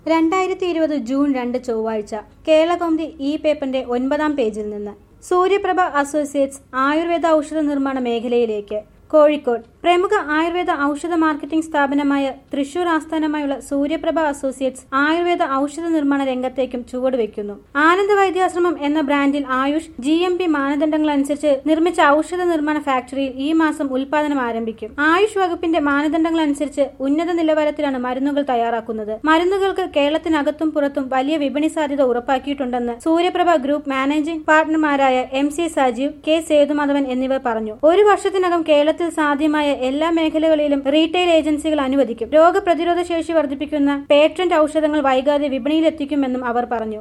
2020 June 2 ചൊവ്വാഴ്ച കേരളകൗമുദി ഈ പേപ്പറിന്റെ 9-ാം പേജിൽ നിന്ന് സൂര്യപ്രഭ അസോസിയേറ്റ്സ് ആയുർവേദ ഔഷധ നിർമ്മാണ മേഖലയിലേക്ക്. കോഴിക്കോട് പ്രമുഖ ആയുർവേദ ഔഷധ മാർക്കറ്റിംഗ് സ്ഥാപനമായ തൃശൂർ ആസ്ഥാനമായുള്ള സൂര്യപ്രഭ അസോസിയേറ്റ്സ് ആയുർവേദ ഔഷധ നിർമ്മാണ രംഗത്തേക്കും ചുവടുവെക്കുന്നു. ആനന്ദ വൈദ്യാശ്രമം എന്ന ബ്രാൻഡിൽ ആയുഷ് GMP മാനദണ്ഡങ്ങളനുസരിച്ച് നിർമ്മിച്ച ഔഷധ നിർമ്മാണ ഫാക്ടറിയിൽ ഈ മാസം ഉൽപാദനം ആരംഭിക്കും. ആയുഷ് വകുപ്പിന്റെ മാനദണ്ഡങ്ങളനുസരിച്ച് ഉന്നത നിലവാരത്തിലാണ് മരുന്നുകൾ തയ്യാറാക്കുന്നത്. മരുന്നുകൾക്ക് കേരളത്തിനകത്തും പുറത്തും വലിയ വിപണി സാധ്യത ഉറപ്പാക്കിയിട്ടുണ്ടെന്ന് സൂര്യപ്രഭ ഗ്രൂപ്പ് മാനേജിംഗ് പാർട്ണർമാരായ MC സജീവ്, K സേതുമാധവൻ എന്നിവർ പറഞ്ഞു. ഒരു വർഷത്തിനകം കേരളത്തിൽ സാധ്യമായ എല്ലാ മേഖലകളിലും റീറ്റെയിൽ ഏജൻസികൾ അനുവദിക്കും. രോഗപ്രതിരോധ ശേഷി വർദ്ധിപ്പിക്കുന്ന പേറ്റന്റ് ഔഷധങ്ങൾ വൈകാതെ വിപണിയിലെത്തിക്കുമെന്നും അവർ പറഞ്ഞു.